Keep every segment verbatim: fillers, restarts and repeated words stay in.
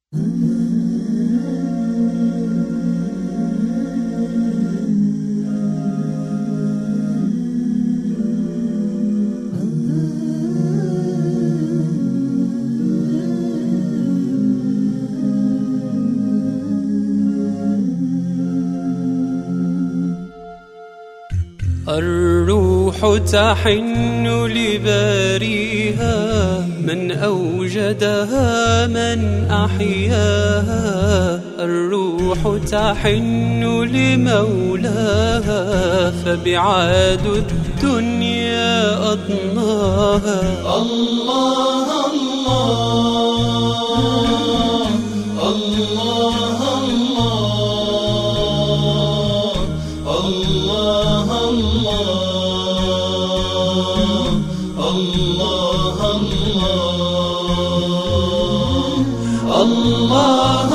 الروح تحن لباريها، من أوجدها من أحياها. الروح تحن لمولاها، فبعاد الدنيا أضناها. الله الله الله الله الله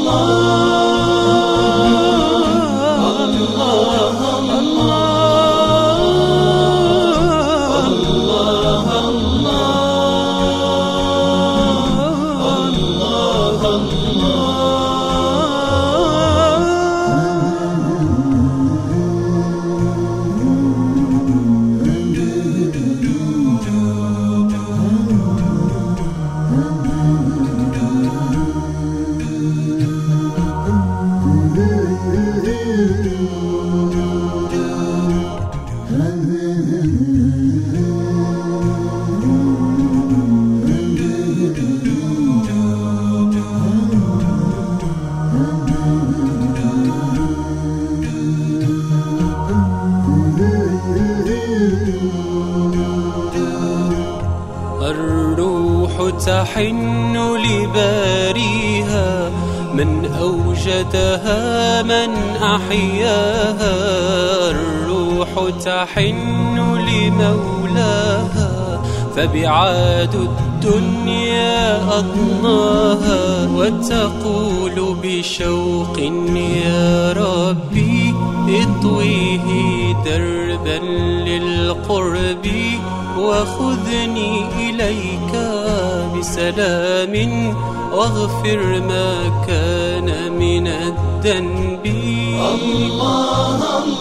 الروح تحن لباريها، من أوجدها من أحياها. الروح تحن لمولاها، فبعاد الدنيا أضناها. وتقول بشوق يا ربي اطويه دربا للقرب، وخذني إليك بسلام، واغفر ما كان من الذنب. الله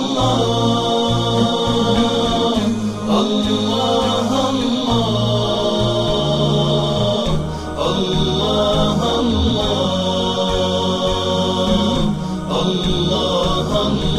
الله الله الله الله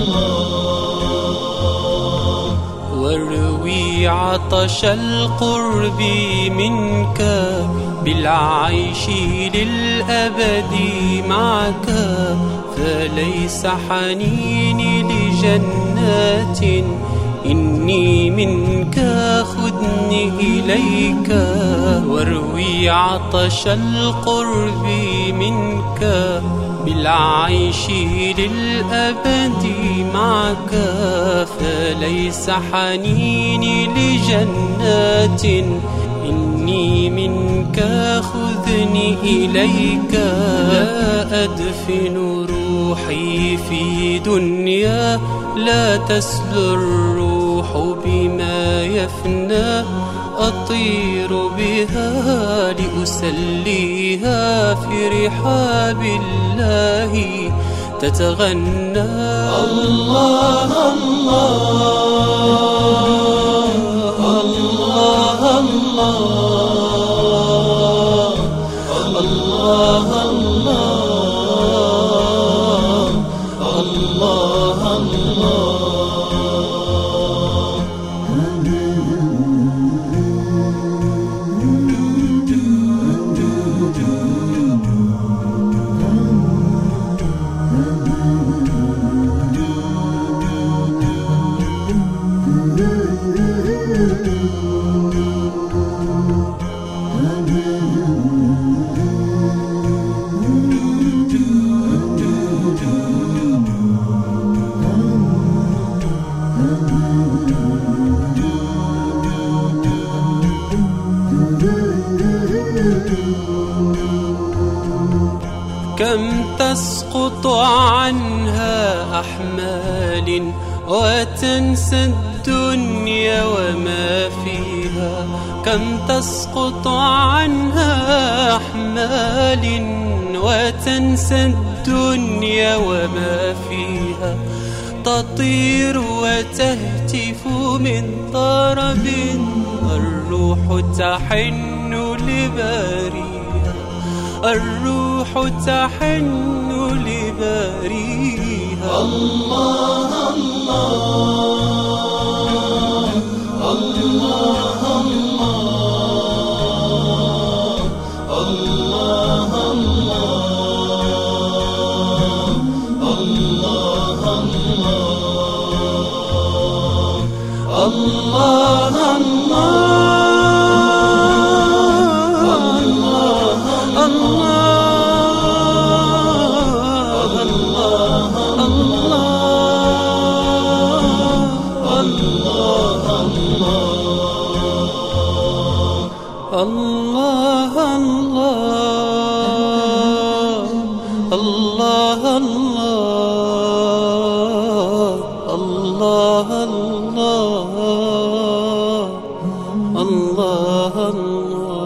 الله. واروي عطش القرب منك، بالعيش للأبد معك. فليس حنيني لجنات، إني منك خذني إليك. واروي عطش القرب منك، بالعيش للأبد معك. فليس حنيني لجنات، إني منك خذني إليك. لا أدفن روحي في دنيا، لا تسلو الروح بما يفنى. أطير بها لأسليها، في رحاب الله تتغنى. الله الله الله الله الله الله الله. كم تسقط عنها أحمال، وتنسى الدنيا وما فيها. كم تسقط عنها أحمال، وتنسى الدنيا وما فيها، تطير وتهتف من طرب، الروح تحن لباريها، الروح تحن لباريها. الله الله الله الله الله الله الله الله الله.